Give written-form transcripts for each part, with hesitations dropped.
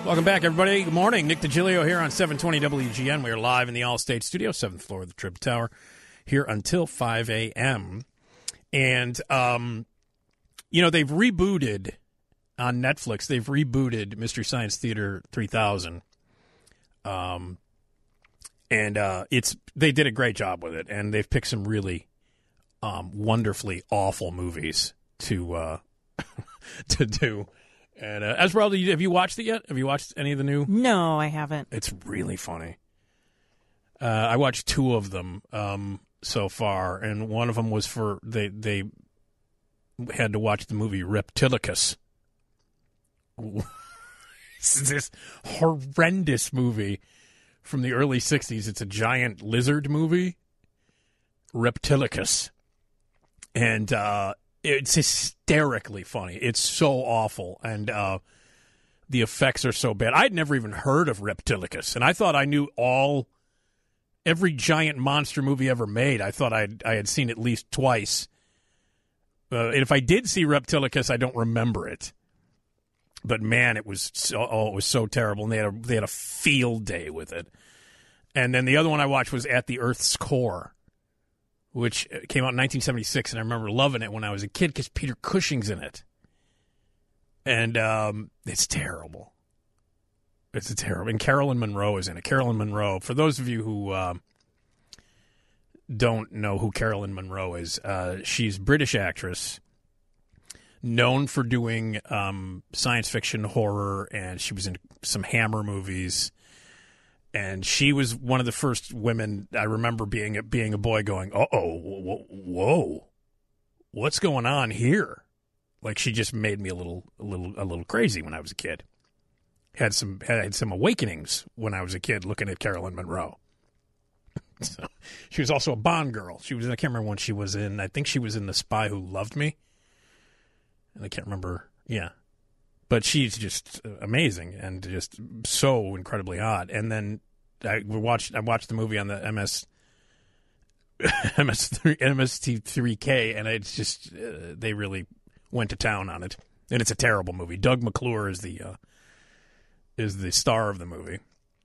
Welcome back, everybody. Good morning. Nick DiGilio here on 720 WGN. We are live in the Allstate studio, 7th floor of the Trib Tower, here until 5 a.m. And, they've rebooted on Netflix. They've rebooted Mystery Science Theater 3000. They did a great job with it, and they've picked some really wonderfully awful movies to do. And Esmeralda, have you watched it yet? Have you watched any of the new? No, I haven't. It's really funny. I watched 2 of them so far, and one of them was for they had to watch the movie Reptilicus. It's this horrendous movie from the early 60s. It's a giant lizard movie, Reptilicus. And it's hysterically funny. It's so awful, and the effects are so bad. I'd never even heard of Reptilicus, and I thought I knew every giant monster movie ever made. I thought I had seen at least twice. And if I did see Reptilicus, I don't remember it. But man, it was so terrible, and they had a field day with it. And then the other one I watched was At the Earth's Core, which came out in 1976, and I remember loving it when I was a kid because Peter Cushing's in it. And it's terrible. It's terrible. And Carolyn Monroe is in it. Carolyn Monroe, for those of you who don't know who Carolyn Monroe is, she's a British actress known for doing science fiction horror, and she was in some Hammer movies. And she was one of the first women I remember being a boy going, whoa, what's going on here? Like, she just made me a little crazy when I was a kid. Had some awakenings when I was a kid looking at Carolyn Monroe. So, she was also a Bond girl. I can't remember when she was in. I think she was in The Spy Who Loved Me. And I can't remember. Yeah. But she's just amazing and just so incredibly hot. And then I watched the movie on the MST3K, and it's just they really went to town on it. And it's a terrible movie. Doug McClure is the star of the movie.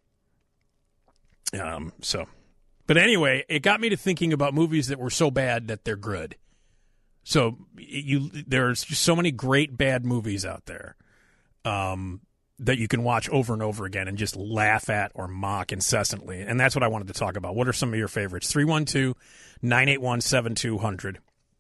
But anyway, it got me to thinking about movies that were so bad that they're good. So there's just so many great bad movies out there that you can watch over and over again and just laugh at or mock incessantly. And that's what I wanted to talk about. What are some of your favorites? 312-981-7200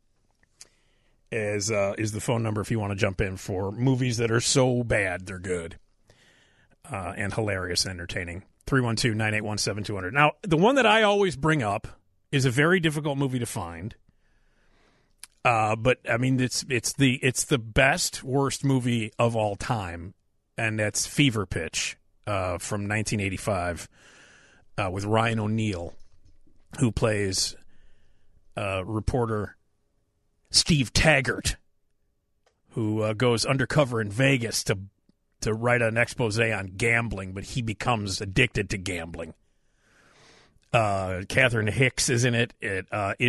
is the phone number if you want to jump in for movies that are so bad they're good and hilarious and entertaining. 312-981-7200. Now, the one that I always bring up is a very difficult movie to find. But I mean, it's the best worst movie of all time, and that's Fever Pitch from 1985 with Ryan O'Neal, who plays reporter Steve Taggart, who goes undercover in Vegas to write an expose on gambling, but he becomes addicted to gambling. Catherine Hicks is in it. It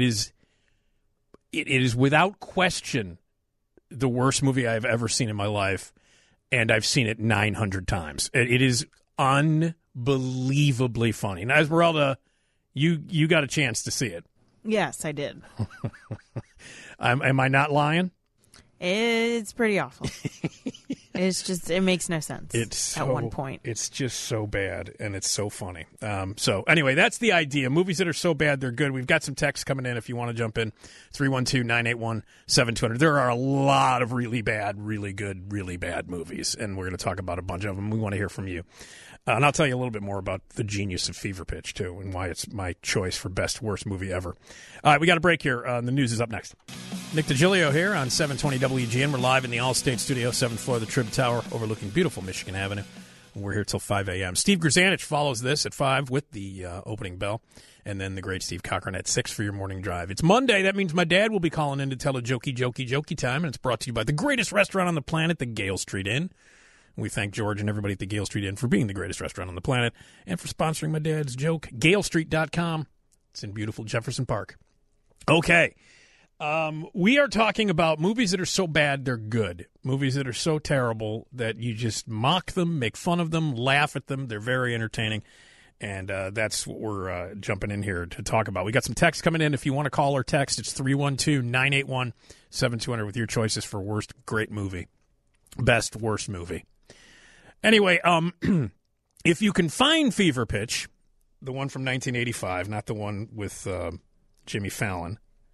is without question the worst movie I've ever seen in my life, and I've seen it 900 times. It is unbelievably funny. Now, Esmeralda, you got a chance to see it. Yes, I did. Am I not lying? It's pretty awful. It makes no sense at one point. It's just so bad, and it's so funny. So anyway, that's the idea. Movies that are so bad they're good. We've got some text coming in if you want to jump in. 312-981-7200. There are a lot of really bad, really good, really bad movies, and we're going to talk about a bunch of them. We want to hear from you. And I'll tell you a little bit more about the genius of Fever Pitch, too, and why it's my choice for best, worst movie ever. All right, we got a break here. The news is up next. Nick DiGilio here on 720 WGN. We're live in the Allstate studio, 7th floor of the Trib Tower, overlooking beautiful Michigan Avenue. We're here till 5 a.m. Steve Grzanich follows this at 5 with the opening bell, and then the great Steve Cochran at 6 for your morning drive. It's Monday. That means my dad will be calling in to tell a jokey time, and it's brought to you by the greatest restaurant on the planet, the Gale Street Inn. We thank George and everybody at the Gale Street Inn for being the greatest restaurant on the planet and for sponsoring my dad's joke. GaleStreet.com. It's in beautiful Jefferson Park. Okay. We are talking about movies that are so bad they're good. Movies that are so terrible that you just mock them, make fun of them, laugh at them. They're very entertaining. And that's what we're jumping in here to talk about. We got some text coming in. If you want to call or text, it's 312-981-7200 with your choices for worst great movie, best worst movie. Anyway, if you can find Fever Pitch, the one from 1985, not the one with Jimmy Fallon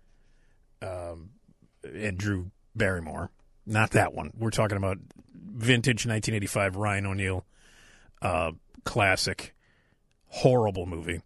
and Drew Barrymore, not that one. We're talking about vintage 1985 Ryan O'Neal classic. Horrible movie.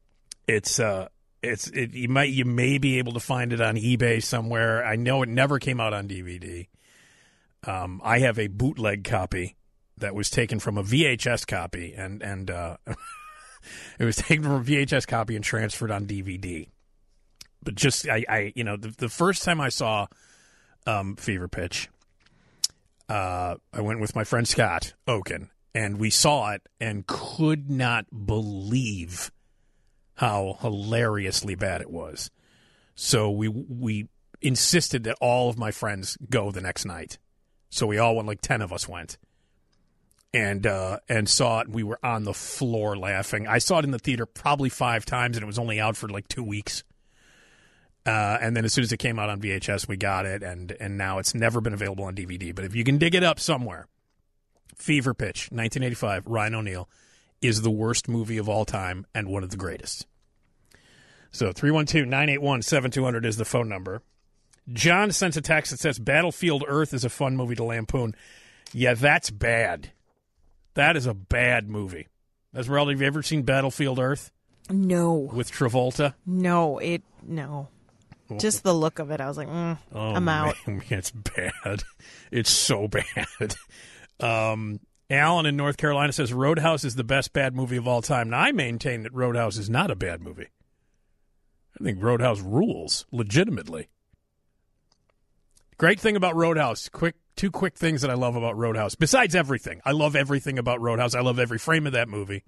You may be able to find it on eBay somewhere. I know it never came out on DVD. I have a bootleg copy that was taken from a VHS copy, and it was taken from a VHS copy and transferred on DVD. But just the first time I saw Fever Pitch, I went with my friend Scott Oaken. And we saw it and could not believe how hilariously bad it was. So we insisted that all of my friends go the next night. So we all went, like 10 of us went. And saw it, and we were on the floor laughing. I saw it in the theater probably 5 times, and it was only out for like 2 weeks. And then as soon as it came out on VHS, we got it, and now it's never been available on DVD. But if you can dig it up somewhere, Fever Pitch, 1985, Ryan O'Neal, is the worst movie of all time and one of the greatest. So 312-981-7200 is the phone number. John sent a text that says, Battlefield Earth is a fun movie to lampoon. Yeah, that's bad. That is a bad movie. Esmeralda, have you ever seen Battlefield Earth? No. With Travolta? No. Just the look of it, I was like, I'm out. Man, it's bad. It's so bad. Alan in North Carolina says Roadhouse is the best bad movie of all time. Now, I maintain that Roadhouse is not a bad movie. I think Roadhouse rules, legitimately. Great thing about Roadhouse. Two quick things that I love about Roadhouse. Besides everything. I love everything about Roadhouse. I love every frame of that movie.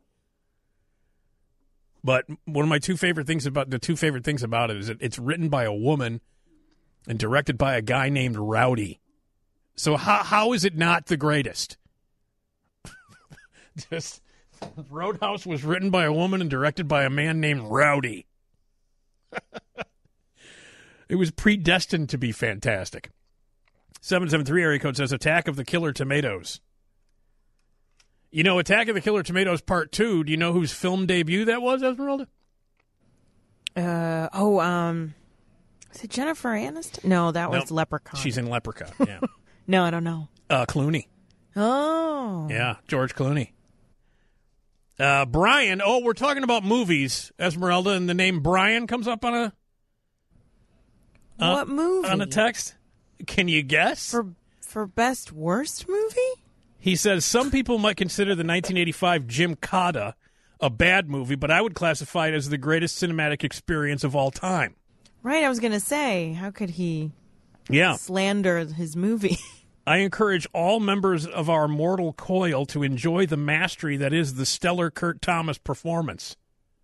But one of my two favorite things about it is that it's written by a woman and directed by a guy named Rowdy. So how is it not the greatest? Just Roadhouse was written by a woman and directed by a man named Rowdy. It was predestined to be fantastic. 773 area code says Attack of the Killer Tomatoes. You know, Attack of the Killer Tomatoes Part 2, do you know whose film debut that was, Esmeralda? Is it Jennifer Aniston? No, that was Leprechaun. She's in Leprechaun, yeah. No, I don't know. Clooney. Oh. Yeah, George Clooney. Brian, we're talking about movies, Esmeralda, and the name Brian comes up on a... what movie? On a text. Can you guess? For best worst movie? He says, some people might consider the 1985 Jim Cotta a bad movie, but I would classify it as the greatest cinematic experience of all time. Right, I was going to say, how could he slander his movie? I encourage all members of our mortal coil to enjoy the mastery that is the stellar Kurt Thomas performance.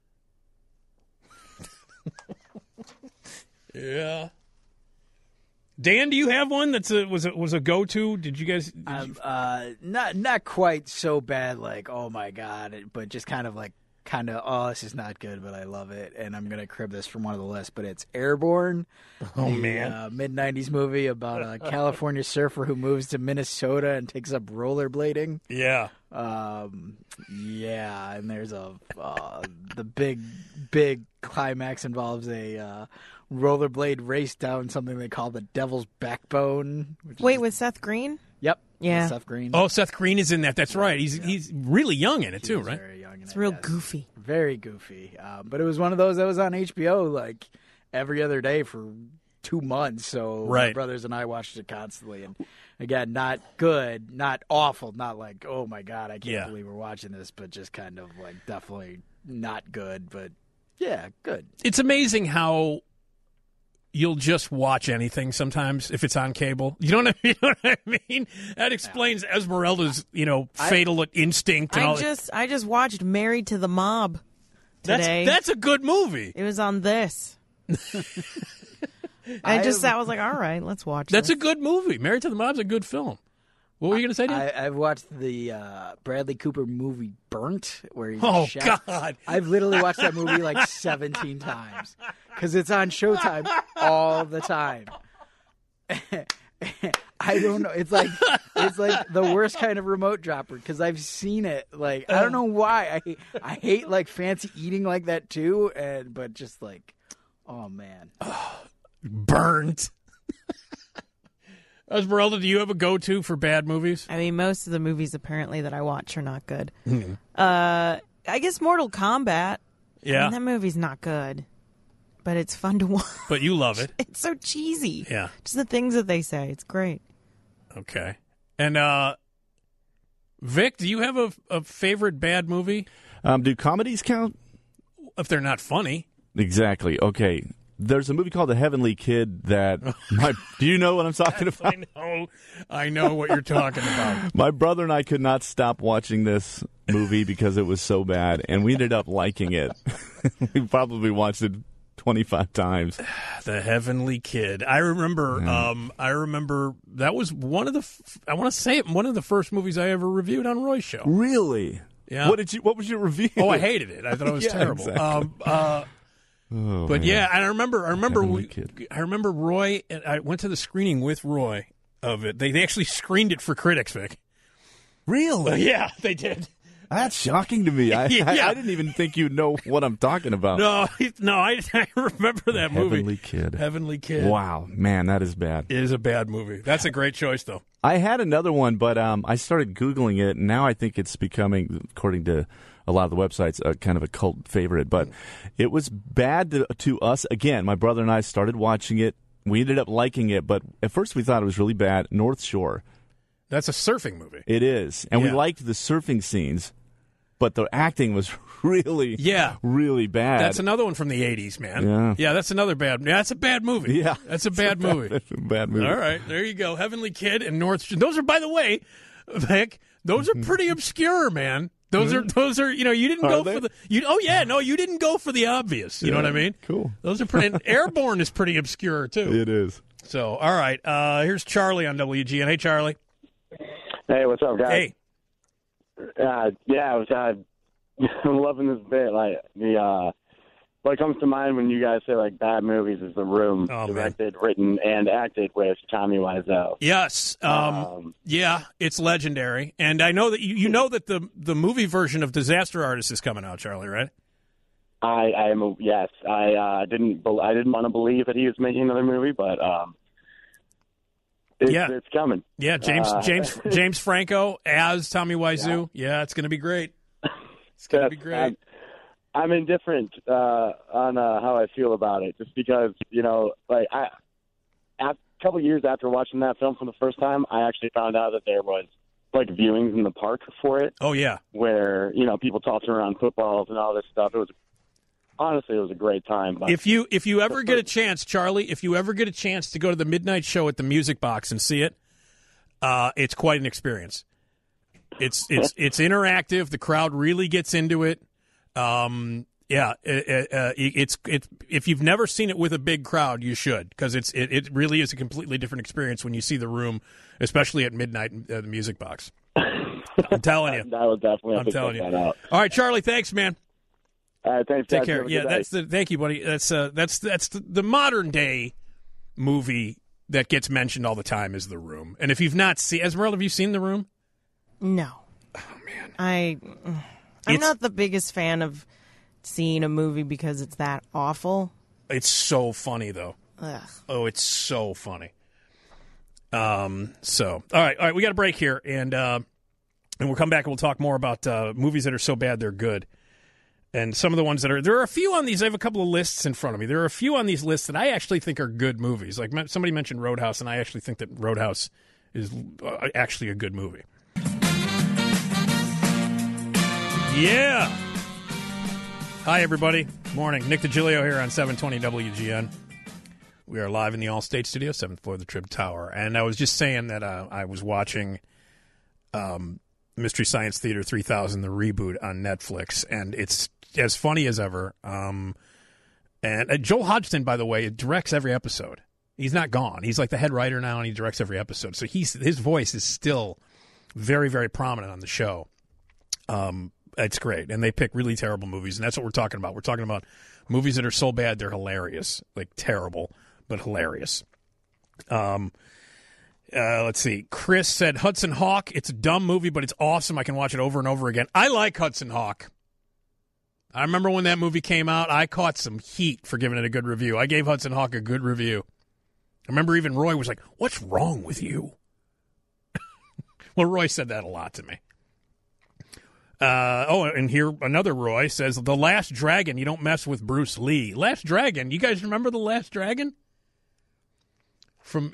Yeah. Dan, do you have one that was a go-to? Did you guys? Not quite so bad, like, oh my god, but just kind of, oh, this is not good, but I love it, and I'm gonna crib this from one of the lists. But it's Airborne, man, mid-90s movie about a California surfer who moves to Minnesota and takes up rollerblading. Yeah, and there's the big climax involves a rollerblade race down something they call the Devil's Backbone. With Seth Green? Yep. Yeah. Seth Green. Oh, Seth Green is in that. That's right. He's really young in it too, right? Very young in it's real goofy. Very goofy. But it was one of those that was on HBO like every other day for 2 months. So my brothers and I watched it constantly. And again, not good, not awful, not like, oh my God, I can't believe we're watching this, but just kind of like definitely not good, but yeah, good. It's amazing how you'll just watch anything sometimes if it's on cable. You know what I mean? That explains Esmeralda's, fatal instinct. And I just watched Married to the Mob today. That's a good movie. It was on this. I was like, all right, let's watch That's this. a good movie. Married to the Mob's a good film. What were you going to say, Dan? I've watched the Bradley Cooper movie Burnt, where he's Oh, a chef. God. I've literally watched that movie like 17 times because it's on Showtime all the time. I don't know. It's like the worst kind of remote dropper because I've seen it. Like I don't know why. I hate like fancy eating like that too. But just like, oh man, Burnt. Esmeralda, do you have a go-to for bad movies? I mean, most of the movies apparently that I watch are not good. I guess Mortal Kombat. Yeah, I mean, that movie's not good, but it's fun to watch. But you love it. It's so cheesy. Yeah, just the things that they say. It's great. Okay, and Vic, do you have a favorite bad movie? Do comedies count? If they're not funny. Exactly. Okay. There's a movie called The Heavenly Kid that do you know what I'm talking about? I know what you're talking about. My brother and I could not stop watching this movie because it was so bad, and we ended up liking it. We probably watched it 25 times. The Heavenly Kid. I remember. I remember that was one of the. I want to say it. One of the first movies I ever reviewed on Roy's show. Really? Yeah. What was your review? Oh, I hated it. I thought it was terrible. Exactly. But yeah, and I remember Kid. I remember Roy, and I went to the screening with Roy of it. They actually screened it for critics, Vic. Really? Yeah, they did. That's shocking to me. I didn't even think you'd know what I'm talking about. No, I remember that movie. Heavenly Kid. Wow, man, that is bad. It is a bad movie. That's a great choice, though. I had another one, but I started Googling it, and now I think it's becoming, according to a lot of the websites, kind of a cult favorite. But it was bad to us. Again, my brother and I started watching it. We ended up liking it, but at first we thought it was really bad. North Shore. That's a surfing movie. It is. And we liked the surfing scenes, but the acting was really bad. That's another one from the 80s, man. Yeah, that's another bad. Yeah, that's a bad movie. Yeah. That's a bad movie. That's a bad movie. All right, there you go. Heavenly Kid and North Shore. Those are, by the way, Vic, those are pretty obscure, man. Those are you didn't go for the you didn't go for the obvious. You know what I mean? Cool. Those are pretty. And Airborne is pretty obscure too. It is. So all right, here's Charlie on WGN. Hey, Charlie. Hey, what's up, guys? Hey. I'm loving this bit. Like what comes to mind when you guys say like bad movies is The Room, directed, written, and acted with Tommy Wiseau. Yes, yeah, it's legendary, and I know that you know that the movie version of Disaster Artist is coming out, Charlie, right? I didn't want to believe that he was making another movie, but it's coming. Yeah, James Franco as Tommy Wiseau. Yeah, it's going to be great. It's going to be great. I'm indifferent on how I feel about it, just because a couple of years after watching that film for the first time, I actually found out that there was like viewings in the park for it. Oh yeah, where people tossing around footballs and all this stuff. It was honestly a great time. But if you ever get a chance, Charlie, if you ever get a chance to go to the midnight show at the Music Box and see it, it's quite an experience. It's interactive. The crowd really gets into it. It's if you've never seen it with a big crowd, you should, because it really is a completely different experience when you see The Room, especially at midnight at the Music Box. I'm telling you. I would definitely have to check that out. All right, Charlie, thanks, man. Thanks. Take care. Yeah, thank you, buddy. That's the modern day movie that gets mentioned all the time is The Room. And if you've not seen, Esmeralda, have you seen The Room? No. Oh man, I'm not the biggest fan of seeing a movie because it's that awful. It's so funny though. Ugh. Oh, it's so funny. So all right, we got a break here, and we'll come back and we'll talk more about movies that are so bad they're good. And some of the ones that are, there are a few on these, I have a couple of lists in front of me. There are a few on these lists that I actually think are good movies. Like somebody mentioned Roadhouse, and I actually think that Roadhouse is actually a good movie. Yeah. Hi, everybody. Morning. Nick DiGilio here on 720 WGN. We are live in the Allstate studio, 7th floor of the Trib Tower. And I was just saying that I was watching Mystery Science Theater 3000, the reboot on Netflix, and it's as funny as ever. And Joel Hodgson, by the way, directs every episode. He's not gone. He's like the head writer now, and he directs every episode. So his voice is still very, very prominent on the show. It's great. And they pick really terrible movies, and that's what we're talking about. We're talking about movies that are so bad they're hilarious. Like terrible, but hilarious. Let's see. Chris said Hudson Hawk. It's a dumb movie, but it's awesome. I can watch it over and over again. I like Hudson Hawk. I remember when that movie came out, I caught some heat for giving it a good review. I gave Hudson Hawk a good review. I remember even Roy was like, "What's wrong with you?" Well, Roy said that a lot to me. And here another Roy says, The Last Dragon, you don't mess with Bruce Lee. Last Dragon, you guys remember The Last Dragon? From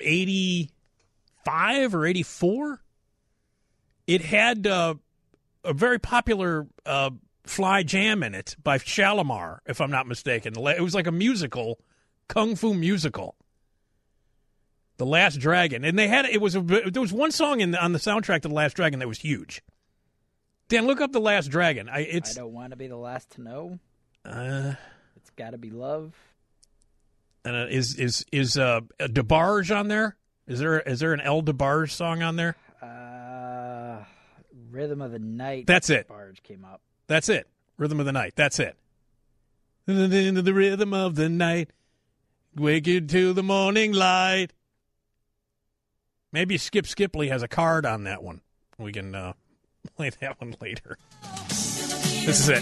85 or 84? It had a very popular Fly Jam in it by Shalimar, if I'm not mistaken. It was like a musical, kung fu musical. The Last Dragon. And there was one song on the soundtrack to The Last Dragon that was huge. Dan, look up The Last Dragon. I don't want to be the last to know. It's got to be love. And is DeBarge on there? Is there an El DeBarge song on there? Rhythm of the Night. That's it. DeBarge came up. That's it. Rhythm of the Night. That's it. Into the rhythm of the night, wake you to the morning light. Maybe Skip Skipley has a card on that one. We can play that one later. This is it.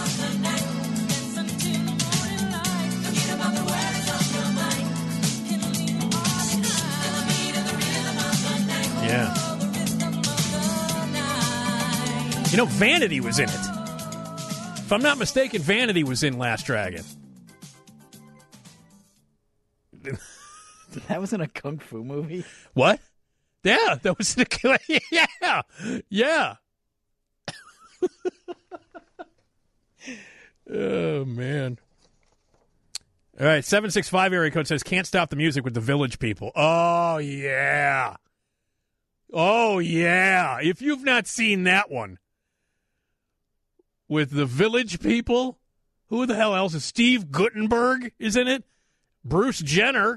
Yeah. You know, Vanity was in it. If I'm not mistaken, Vanity was in Last Dragon. That was in a kung fu movie? What? Yeah, that was in a... Yeah. Oh, man. All right, 765 area code says, can't stop the music with the Village People. Oh, yeah. Oh, yeah. If you've not seen that one with the Village People, who the hell else is Steve Guttenberg is in it? Bruce Jenner.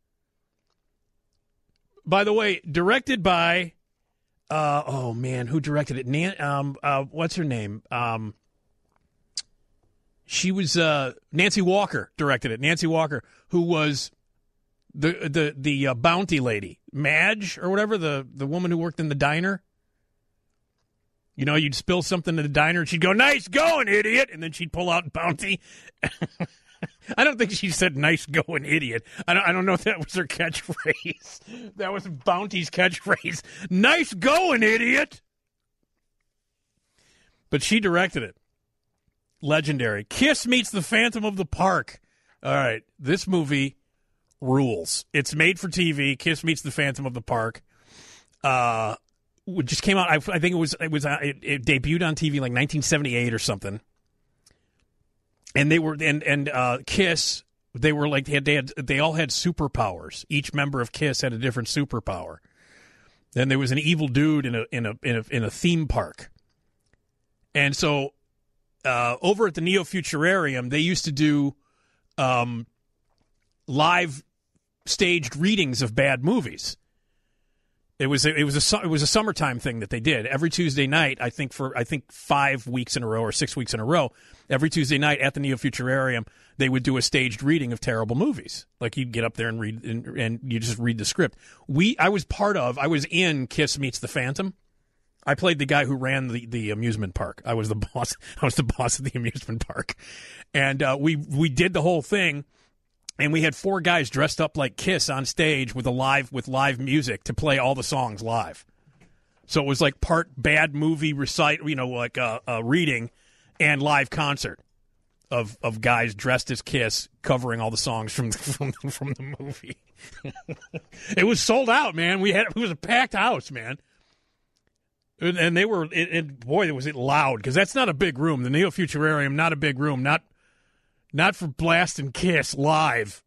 By the way, directed by, who directed it? What's her name? She was Nancy Walker directed it. Nancy Walker, who was the bounty lady, Madge or whatever, the woman who worked in the diner. You know, you'd spill something in the diner, and she'd go, "Nice going, idiot," and then she'd pull out bounty. I don't think she said "nice going, idiot." I don't know if that was her catchphrase. That was Bounty's catchphrase. "Nice going, idiot." But she directed it. Legendary. Kiss meets the Phantom of the Park. All right, this movie rules. It's made for TV. Kiss meets the Phantom of the Park. It just came out. I think it debuted on TV like 1978 or something. And they were Kiss. They were like they all had superpowers. Each member of Kiss had a different superpower. Then there was an evil dude in a theme park. And so over at the Neo Futurarium, they used to do live staged readings of bad movies. It was a summertime thing that they did every Tuesday night. I think 5 weeks in a row or 6 weeks in a row. Every Tuesday night at the Neo Futurarium, they would do a staged reading of terrible movies. Like you'd get up there and read, and you just read the script. I was in Kiss Meets the Phantom. I played the guy who ran the amusement park. I was the boss. I was the boss of the amusement park, and we did the whole thing. And we had 4 guys dressed up like Kiss on stage with live music to play all the songs live. So it was like part bad movie like a reading and live concert of guys dressed as Kiss covering all the songs from the movie. It was sold out, man. It was a packed house, man. And they were, boy, was it loud, because that's not a big room. The Neo Futurarium, not a big room, not for blasting Kiss live.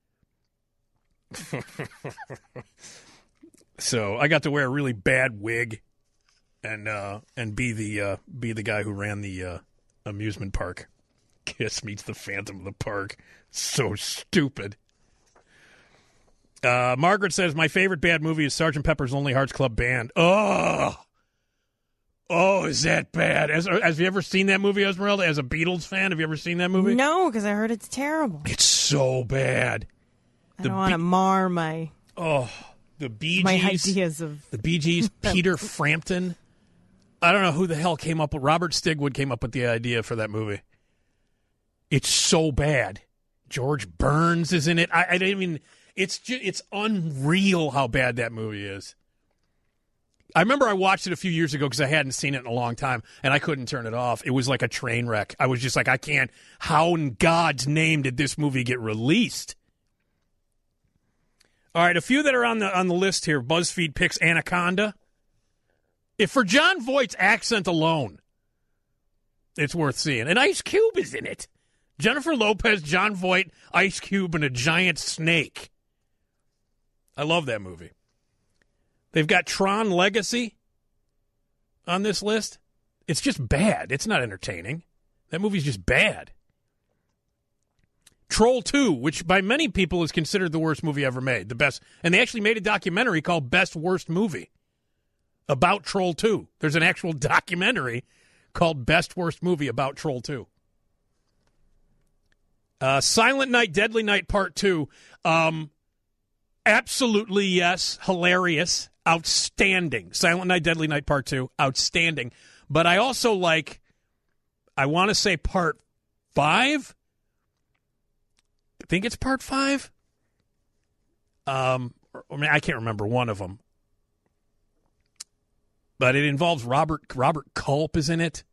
So I got to wear a really bad wig and be the guy who ran the amusement park. Kiss meets the Phantom of the Park. So stupid. Margaret says, my favorite bad movie is Sgt. Pepper's Lonely Hearts Club Band. Oh, is that bad? Have you ever seen that movie, Esmeralda? As a Beatles fan, have you ever seen that movie? No, because I heard it's terrible. It's so bad. I don't want to mar the Bee Gees. My ideas of... The Bee Gees, Peter Frampton. I don't know who the hell came up with... Robert Stigwood came up with the idea for that movie. It's so bad. George Burns is in it. I didn't even... It's unreal how bad that movie is. I remember I watched it a few years ago because I hadn't seen it in a long time, and I couldn't turn it off. It was like a train wreck. I was just like, I can't. How in God's name did this movie get released? All right, a few that are on the list here. BuzzFeed picks Anaconda. If for Jon Voight's accent alone, it's worth seeing. And Ice Cube is in it. Jennifer Lopez, Jon Voight, Ice Cube, and a giant snake. I love that movie. They've got Tron Legacy on this list. It's just bad. It's not entertaining. That movie's just bad. Troll 2, which by many people is considered the worst movie ever made. The best. And they actually made a documentary called Best Worst Movie about Troll 2. There's an actual documentary called Best Worst Movie about Troll 2. Silent Night, Deadly Night Part 2. Absolutely, yes. Hilarious. Outstanding. Silent Night, Deadly Night Part 2. Outstanding. But I also I want to say Part 5. I think it's Part 5. I can't remember one of them. But it involves Robert Culp is in it.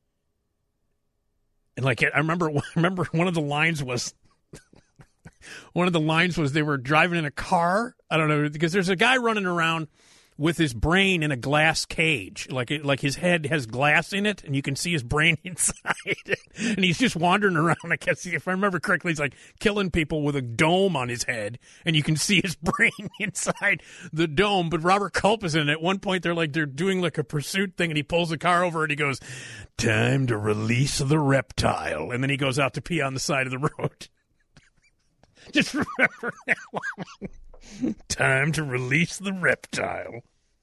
And I remember one of the lines was they were driving in a car. I don't know, because there's a guy running around with his brain in a glass cage, like his head has glass in it, and you can see his brain inside it. And he's just wandering around. I can't see, if I remember correctly, he's killing people with a dome on his head, and you can see his brain inside the dome. But Robert Culp is in it. At one point, they're doing a pursuit thing, and he pulls the car over, and he goes, "Time to release the reptile," and then he goes out to pee on the side of the road. Just remember that one. Time to release the reptile.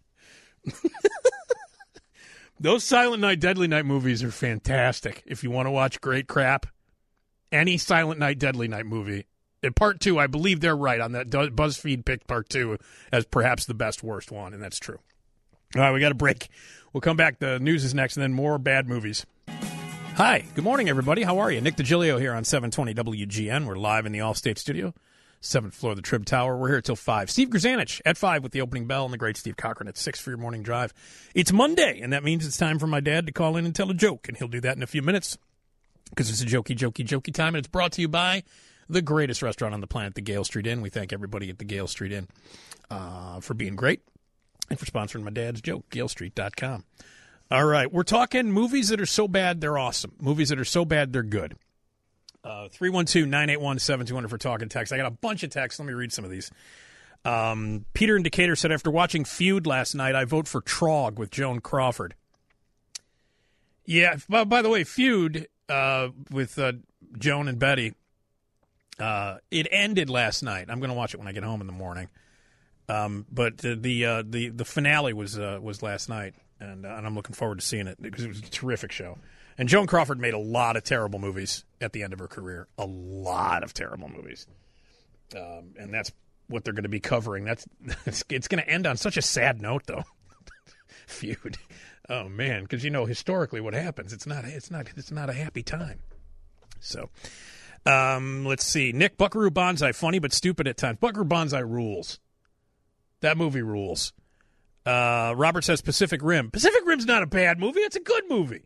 Those Silent Night, Deadly Night movies are fantastic. If you want to watch great crap, any Silent Night, Deadly Night movie. In Part 2, I believe they're right on that. BuzzFeed picked Part 2 as perhaps the best worst one, and that's true. All right, we got a break. We'll come back. The news is next, and then more bad movies. Hi, good morning, everybody. How are you? Nick DiGilio here on 720 WGN. We're live in the Allstate studio, 7th floor of the Trib Tower. We're here till 5. Steve Grzanich at 5 with the opening bell, and the great Steve Cochran at 6 for your morning drive. It's Monday, and that means it's time for my dad to call in and tell a joke, and he'll do that in a few minutes because it's a jokey time, and it's brought to you by the greatest restaurant on the planet, the Gale Street Inn. We thank everybody at the Gale Street Inn for being great and for sponsoring my dad's joke, galestreet.com. All right, we're talking movies that are so bad they're awesome. Movies that are so bad they're good. 312-981-7200 for talking text. I got a bunch of texts. Let me read some of these. Peter in Decatur said, after watching Feud last night, I vote for Trog with Joan Crawford. Yeah, by the way, Feud with Joan and Betty, it ended last night. I'm going to watch it when I get home in the morning. But the finale was last night. And I'm looking forward to seeing it because it was a terrific show. And Joan Crawford made a lot of terrible movies at the end of her career. A lot of terrible movies. And that's what they're going to be covering. It's going to end on such a sad note, though. Feud. Oh, man. Because, historically what happens, it's not a happy time. So, let's see. Nick, Buckaroo Banzai, funny but stupid at times. Buckaroo Banzai rules. That movie rules. Robert says Pacific Rim. Pacific Rim's not a bad movie. It's a good movie.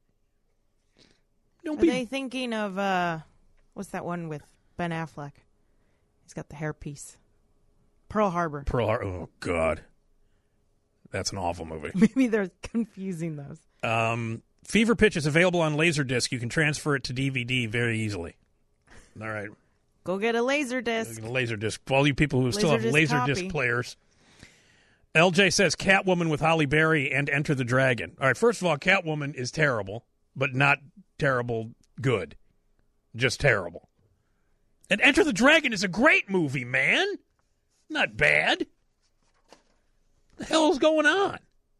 Are they thinking of, what's that one with Ben Affleck? He's got the hairpiece. Pearl Harbor. Oh, God. That's an awful movie. Maybe they're confusing those. Fever Pitch is available on Laserdisc. You can transfer it to DVD very easily. All right. Go get a Laserdisc. Laserdisc. For all you people who still have Laserdisc players. LJ says Catwoman with Halle Berry and Enter the Dragon. All right, first of all, Catwoman is terrible, but not terrible good. Just terrible. And Enter the Dragon is a great movie, man. Not bad. The hell's going on?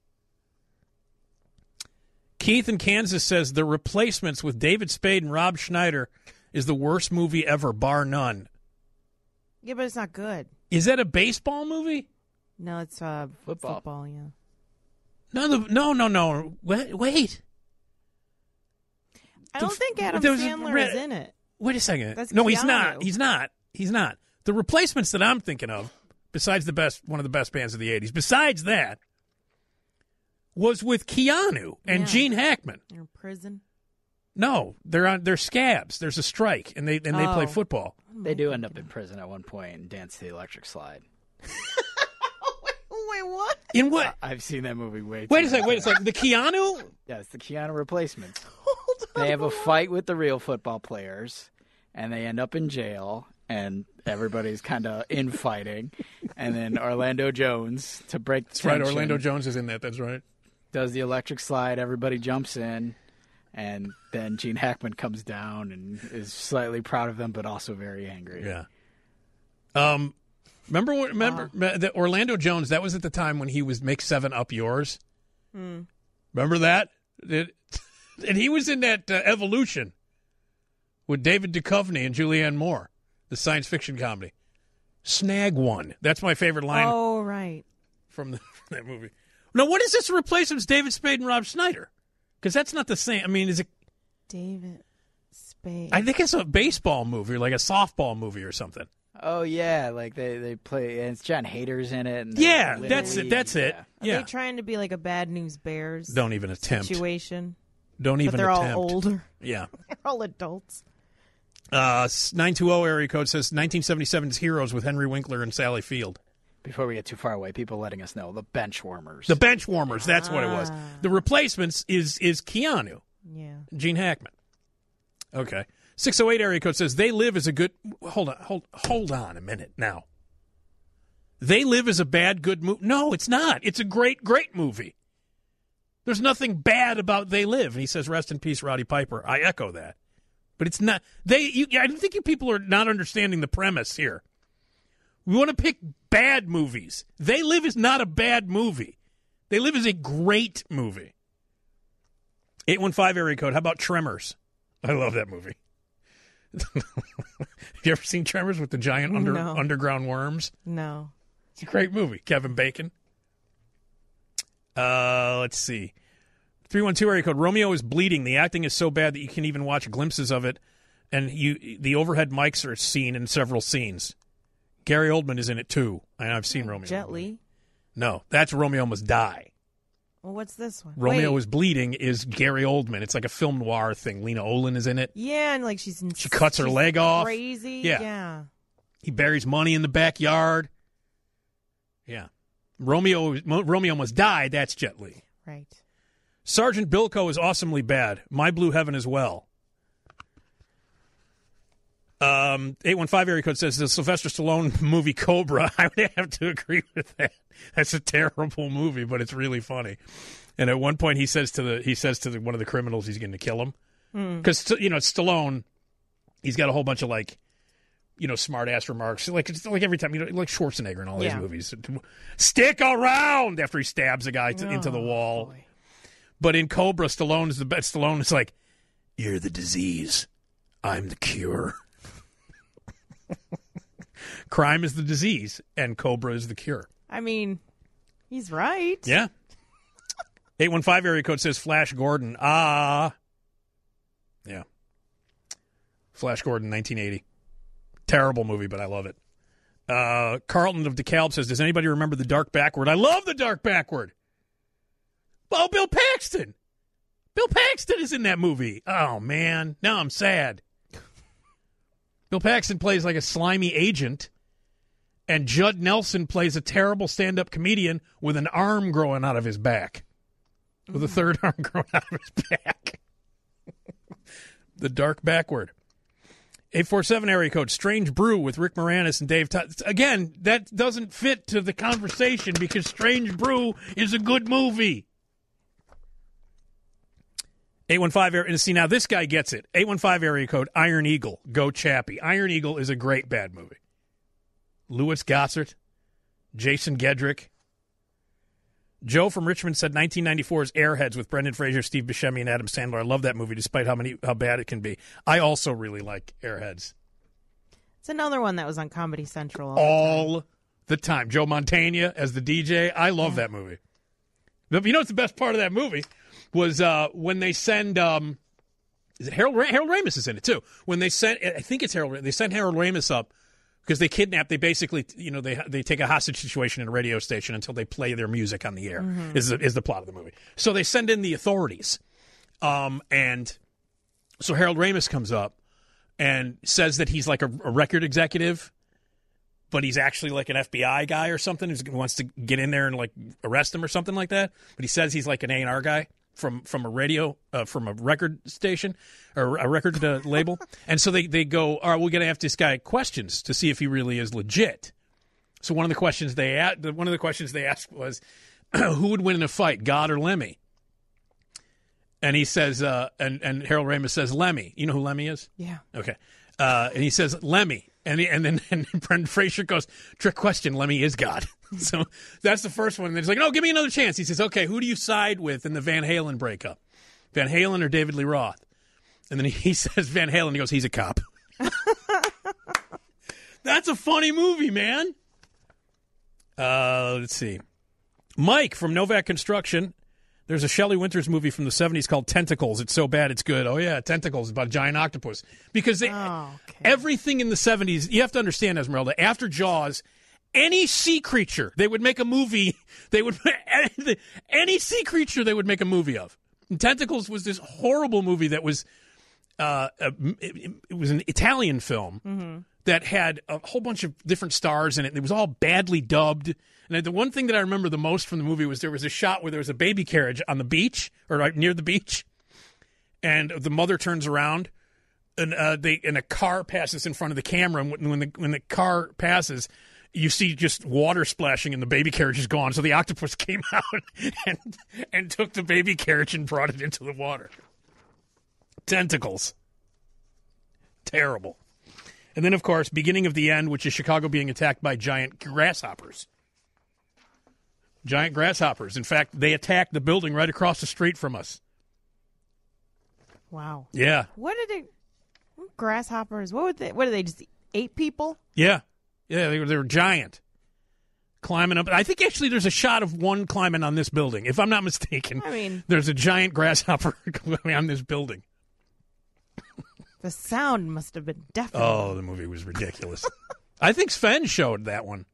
Keith in Kansas says The Replacements with David Spade and Rob Schneider is the worst movie ever, bar none. Yeah, but it's not good. Is that a baseball movie? No, it's football. Yeah. No. Wait. I don't think Adam Sandler is in it. Wait a second. That's no, Keanu. He's not. The Replacements that I'm thinking of, besides one of the best bands of the 80s, besides that, was with Keanu and Gene Hackman. They're in prison. No, they're scabs. There's a strike, and they play football. They do end up in prison at one point and dance the electric slide. Wait, what? In what? I've seen that movie way too Wait a second. The Keanu? Yeah, it's the Keanu Replacements. Hold on. They have a fight with the real football players, and they end up in jail, and everybody's kind of infighting. And then Orlando Jones, to break the tension, That's right, Orlando Jones is in that. That's right. Does the electric slide, everybody jumps in, and then Gene Hackman comes down and is slightly proud of them, but also very angry. Yeah. Remember that Orlando Jones, that was at the time when he was Make 7 Up Yours? Remember that? And he was in that Evolution with David Duchovny and Julianne Moore, the science fiction comedy. Snag one. That's my favorite line. Oh, right. From that movie. Now, what is this replacement? David Spade and Rob Schneider? Because that's not the same. I mean, is it David Spade? I think it's a baseball movie, or like a softball movie or something. Oh, yeah, like they play, and it's John Hader's in it. And yeah, that's it. Are they trying to be like a Bad News Bears? Don't even attempt. Situation. Don't even attempt. But they're all older. Yeah. They're all adults. 920 area code says 1977's Heroes with Henry Winkler and Sally Field. Before we get too far away, people letting us know, the Benchwarmers. The Benchwarmers, that's what it was. The Replacements is Keanu. Yeah. Gene Hackman. Okay. 608 area code says They Live is a good... Hold on a minute now. They Live is a bad, good movie. No, it's not. It's a great, great movie. There's nothing bad about They Live. And he says, rest in peace, Roddy Piper. I echo that. But it's not... I think you people are not understanding the premise here. We want to pick bad movies. They Live is not a bad movie. They Live is a great movie. 815 area code. How about Tremors? I love that movie. Have you ever seen Tremors with the giant underground worms? No. It's a great movie. Kevin Bacon. Let's see. 312 area code. Romeo is bleeding. The acting is so bad that you can even watch glimpses of it, and the overhead mics are seen in several scenes. Gary Oldman is in it, too. I've seen Romeo. Jet Li? No, that's Romeo Must Die. Well, what's this one? Romeo is Bleeding is Gary Oldman. It's like a film noir thing. Lena Olin is in it. Yeah, and like she cuts her leg off. Crazy. Yeah. He buries money in the backyard. Yeah. Romeo Must Die, that's Jet Li. Right. Sergeant Bilko is awesomely bad. My Blue Heaven as well. 815 area code says the Sylvester Stallone movie Cobra. I would have to agree with that. That's a terrible movie, but it's really funny. And at one point, he says to one of the criminals he's going to kill him because Stallone, he's got a whole bunch of smart ass remarks like every time like Schwarzenegger in all his movies. Stick around after he stabs a guy into the wall. Boy. But in Cobra, Stallone is the best. Stallone is like, "You're the disease, I'm the cure." Crime is the disease, and Cobra is the cure. I mean, he's right. Yeah. 815 area code says Flash Gordon. Yeah. Flash Gordon, 1980. Terrible movie, but I love it. Carlton of DeKalb says, does anybody remember The Dark Backward? I love The Dark Backward. Oh, Bill Paxton. Bill Paxton is in that movie. Oh, man. Now I'm sad. Bill Paxton plays like a slimy agent, and Judd Nelson plays a terrible stand-up comedian with an arm growing out of his back. With a third arm growing out of his back. The Dark Backward. 847 area code, Strange Brew with Rick Moranis and Dave Todd. Again, that doesn't fit to the conversation because Strange Brew is a good movie. 815 see, now this guy gets it. 815 area code, Iron Eagle. Go Chappie. Iron Eagle is a great bad movie. Louis Gossett. Jason Gedrick. Joe from Richmond said 1994's Airheads with Brendan Fraser, Steve Buscemi, and Adam Sandler. I love that movie despite how bad it can be. I also really like Airheads. It's another one that was on Comedy Central all the time. Joe Mantegna as the DJ. I love that movie. You know what's the best part of that movie was when they send is it Harold Ramis is in it too. When they sent, I think it's Harold. They sent Harold Ramis up because they kidnap. They basically, they take a hostage situation in a radio station until they play their music on the air. Mm-hmm. Is the plot of the movie. So they send in the authorities, and so Harold Ramis comes up and says that he's like a record executive, but he's actually like an FBI guy or something who wants to get in there and like arrest him or something like that. But he says he's like an A&R guy from a radio, from a record station or a record label. And so they go, all right, we're going to ask this guy questions to see if he really is legit. So one of the questions they asked was, who would win in a fight, God or Lemmy? And he says, and Harold Ramis says, Lemmy. You know who Lemmy is? Yeah. Okay. And he says, Lemmy. And then Brendan Fraser goes, trick question, Lemmy is God. So that's the first one. And he's like, no, give me another chance. He says, okay, who do you side with in the Van Halen breakup? Van Halen or David Lee Roth? And then he says Van Halen. He goes, he's a cop. That's a funny movie, man. Let's see. Mike from Novak Construction. There's a Shelley Winters movie from the 70s called Tentacles. It's so bad, it's good. Oh, yeah, Tentacles, about a giant octopus. Because everything in the 70s, you have to understand, Esmeralda, after Jaws, any sea creature, they would make a movie, any sea creature they would make a movie of. And Tentacles was this horrible movie that was, it was an Italian film that had a whole bunch of different stars in it. It was all badly dubbed. And the one thing that I remember the most from the movie was there was a shot where there was a baby carriage on the beach or right near the beach, and the mother turns around, and a car passes in front of the camera. And when the car passes, you see just water splashing, and the baby carriage is gone. So the octopus came out and took the baby carriage and brought it into the water. Tentacles, terrible. And then, of course, Beginning of the End, which is Chicago being attacked by giant grasshoppers. Giant grasshoppers. In fact, they attacked the building right across the street from us. Wow. Yeah. What grasshoppers? What did they just eat people? Yeah. Yeah, they were giant. Climbing up. I think actually there's a shot of one climbing on this building, if I'm not mistaken. I mean, there's a giant grasshopper climbing on this building. The sound must have been deafening. Oh, the movie was ridiculous. I think Sven showed that one.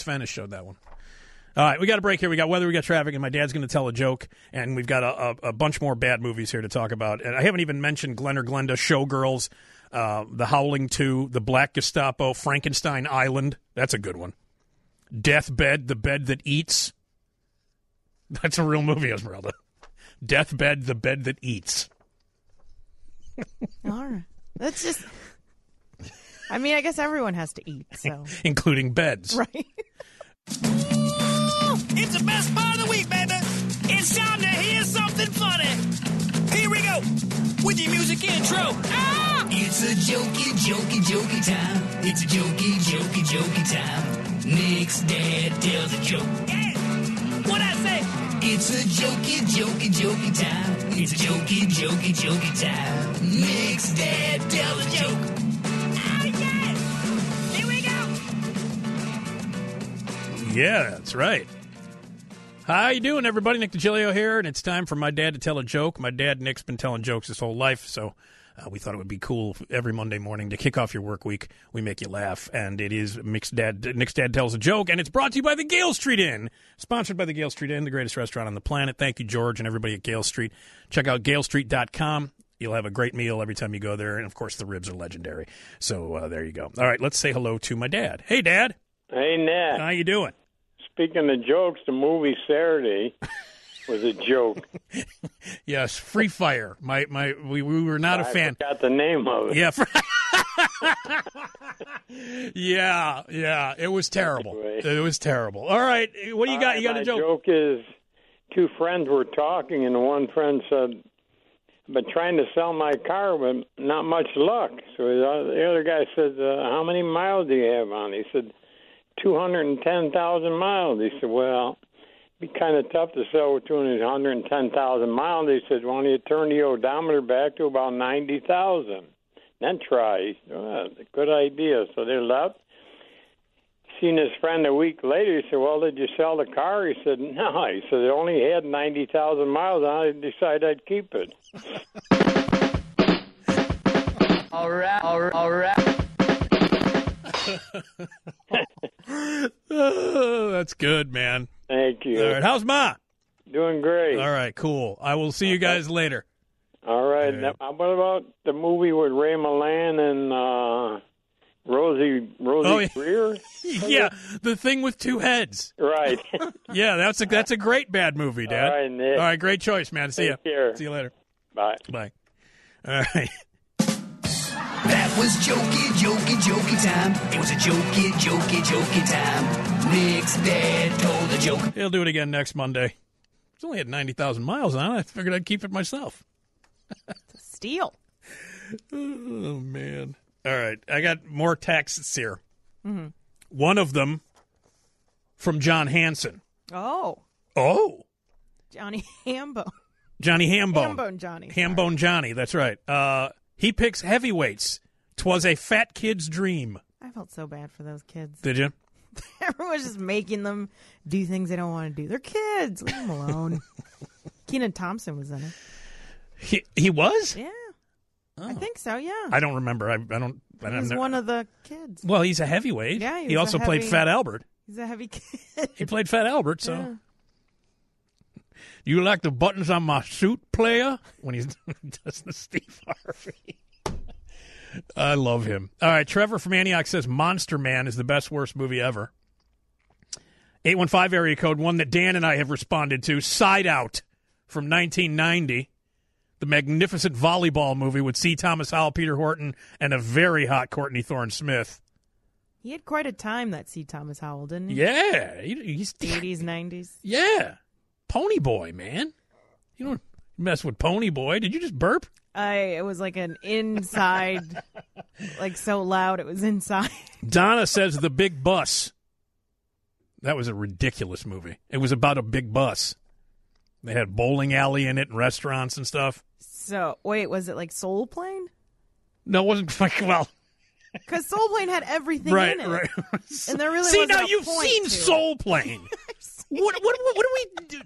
All right, we got a break here. We got weather, we got traffic, and my dad's going to tell a joke, and we've got a bunch more bad movies here to talk about. And I haven't even mentioned Glenn or Glenda, Showgirls, The Howling 2, The Black Gestapo, Frankenstein Island. That's a good one. Deathbed, The Bed That Eats. That's a real movie, Esmeralda. Deathbed, The Bed That Eats. All right. That's just... I mean, I guess everyone has to eat, so... Including beds. Right. It's the best part of the week, baby. It's time to hear something funny. Here we go with your music intro. Ah! It's a jokey time. It's a jokey time. Nick's dad tells a joke. Yeah. What I say? It's a jokey time. It's a jokey time. Nick's dad tells a joke. Oh, yeah. Here we go. Yeah, that's right. How you doing, everybody? Nick DiGilio here, and it's time for my dad to tell a joke. My dad, Nick's been telling jokes his whole life, so we thought it would be cool every Monday morning to kick off your work week. We make you laugh, and it is Nick's Dad Tells a Joke, and it's brought to you by the Gale Street Inn. Sponsored by the Gale Street Inn, the greatest restaurant on the planet. Thank you, George, and everybody at Gale Street. Check out galestreet.com. You'll have a great meal every time you go there, and, of course, the ribs are legendary. So there you go. All right, let's say hello to my dad. Hey, Dad. Hey, Nat. How you doing? Speaking of jokes, the movie Saturday was a joke. Yes, Free Fire. We were not a fan. I forgot the name of it. Yeah. Yeah, it was terrible. It was terrible. All right, what do you got? You got a joke? My joke is two friends were talking, and one friend said, I've been trying to sell my car, but not much luck. So the other guy said, how many miles do you have on? He said, 210,000 miles. He said, well, it'd be kind of tough to sell with 210,000 miles. He said, why don't you turn the odometer back to about 90,000? Then try. Well, good idea. So they left. Seen his friend a week later. He said, well, did you sell the car? He said, no. He said, it only had 90,000 miles on it. I decided I'd keep it. All right. Oh, that's good, man. Thank you. All right. How's Ma? Doing great. All right, cool. I will see you guys later. All right. Yeah. Now, what about the movie with Ray Milland and Rosie yeah. Greer? Yeah, the thing with two heads. Right. Yeah, that's a great bad movie, Dad. All right, Nick. All right, great choice, man. See Take ya. care. See you later. Bye. Bye. All right. That was jokey time. It was a jokey time. Nick's dad told a joke. He'll do it again next Monday. It's only had 90,000 miles on it. I figured I'd keep it myself. It's a steal. Oh, man. All right. I got more texts here. Mm-hmm. One of them from John Hanson. Oh. Oh. Johnny Hambone. Johnny Hambone. Hambone Johnny. Hambone Johnny. That's right. He picks heavyweights. 'Twas a fat kid's dream. I felt so bad for those kids. Did you? Everyone's just making them do things they don't want to do. They're kids. Leave them alone. Kenan Thompson was in it. He was? Yeah. Oh. I think so, yeah. I don't remember. I don't. He was one of the kids. Well, he's a heavyweight. Yeah, he also played Fat Albert. He's a heavy kid. He played Fat Albert, so. Yeah. You like the buttons on my suit, player? When he does the Steve Harvey. I love him. All right, Trevor from Antioch says Monster Man is the best, worst movie ever. 815 area code, one that Dan and I have responded to, Side Out from 1990. The magnificent volleyball movie with C. Thomas Howell, Peter Horton, and a very hot Courtney Thorne-Smith. He had quite a time, that C. Thomas Howell, didn't he? Yeah. He's 80s, 90s. Yeah. Pony Boy, man. You don't mess with Pony Boy. Did you just burp? It was like an inside, like so loud it was inside. Donna says The Big Bus. That was a ridiculous movie. It was about a big bus. They had bowling alley in it and restaurants and stuff. So, wait, was it like Soul Plane? No, it wasn't like, well. Because Soul Plane had everything in it. Right. And there really See, wasn't now a you've point seen to Soul Plane. What do we do?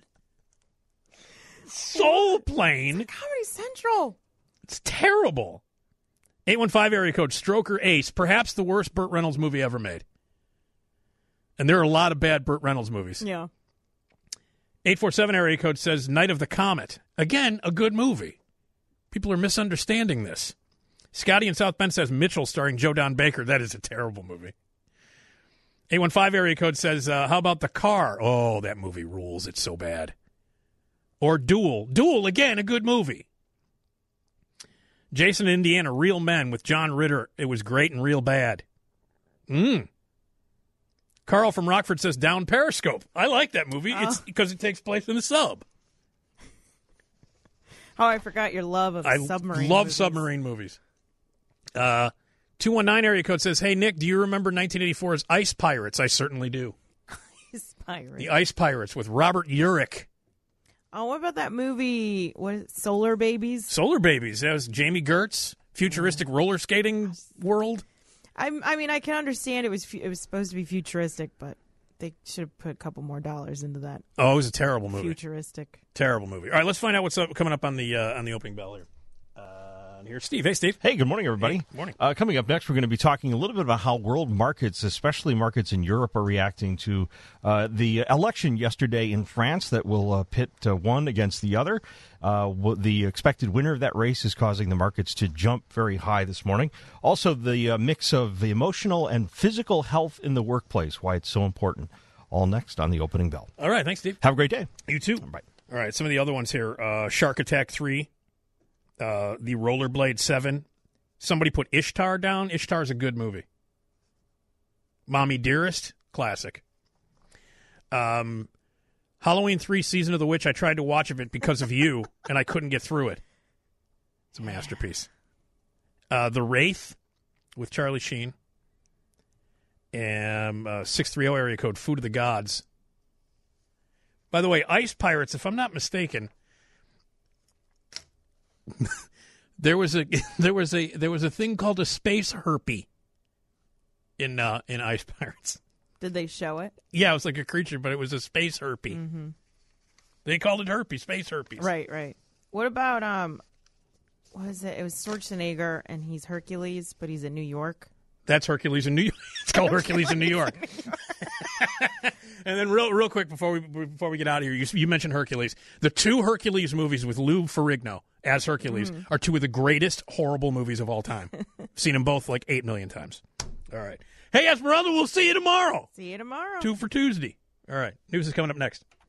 Soul Plane? It's Comedy Central. It's terrible. 815 area code, Stroker Ace, perhaps the worst Burt Reynolds movie ever made. And there are a lot of bad Burt Reynolds movies. Yeah. 847 area code says Night of the Comet. Again, a good movie. People are misunderstanding this. Scotty in South Bend says Mitchell starring Joe Don Baker. That is a terrible movie. 815 area code says, how about The Car? Oh, that movie rules. It's so bad. Or Duel. Duel, again, a good movie. Jason in Indiana, Real Men with John Ritter. It was great and real bad. Carl from Rockford says Down Periscope. I like that movie. It's because it takes place in the sub. Oh, I forgot your love of submarine love movies. Submarine movies. 219 area code says, hey, Nick, do you remember 1984's Ice Pirates? I certainly do. Ice Pirates. The Ice Pirates with Robert Urich. Oh, what about that movie? What is it, Solar Babies? Solar Babies. That was Jamie Gertz, futuristic roller skating world. I mean, I can understand it was supposed to be futuristic, but they should have put a couple more dollars into that. Oh, it was a terrible movie. Futuristic. Terrible movie. All right, let's find out what's coming up on the opening bell here. Here's Steve. Hey, Steve. Hey, good morning, everybody. Hey, good morning. Coming up next, we're going to be talking a little bit about how world markets, especially markets in Europe, are reacting to the election yesterday in France that will pit one against the other. The expected winner of that race is causing the markets to jump very high this morning. Also, the mix of emotional and physical health in the workplace, why it's so important. All next on the opening bell. All right, thanks, Steve. Have a great day. You too. Bye. All right, some of the other ones here. Shark Attack 3, the Rollerblade 7. Somebody put Ishtar down. Ishtar's a good movie. Mommy Dearest, classic. Halloween 3, Season of the Witch. I tried to watch it because of you, and I couldn't get through it. It's a masterpiece. The Wraith with Charlie Sheen. And 630 area code, Food of the Gods. By the way, Ice Pirates, if I'm not mistaken, there was a thing called a space herpy in Ice Pirates. Did they show it? Yeah, it was like a creature, but it was a space herpy. Mm-hmm. They called it herpes, space herpes. Right. What about what is it? It was Schwarzenegger, and he's Hercules, but he's in New York. That's Hercules in New York. It's called Hercules in New York. And then real quick before we get out of here, you mentioned Hercules. The two Hercules movies with Lou Ferrigno as Hercules are two of the greatest horrible movies of all time. Seen them both like 8 million times. All right. Hey, Esmeralda, we'll see you tomorrow. See you tomorrow. 2 for Tuesday. All right. News is coming up next.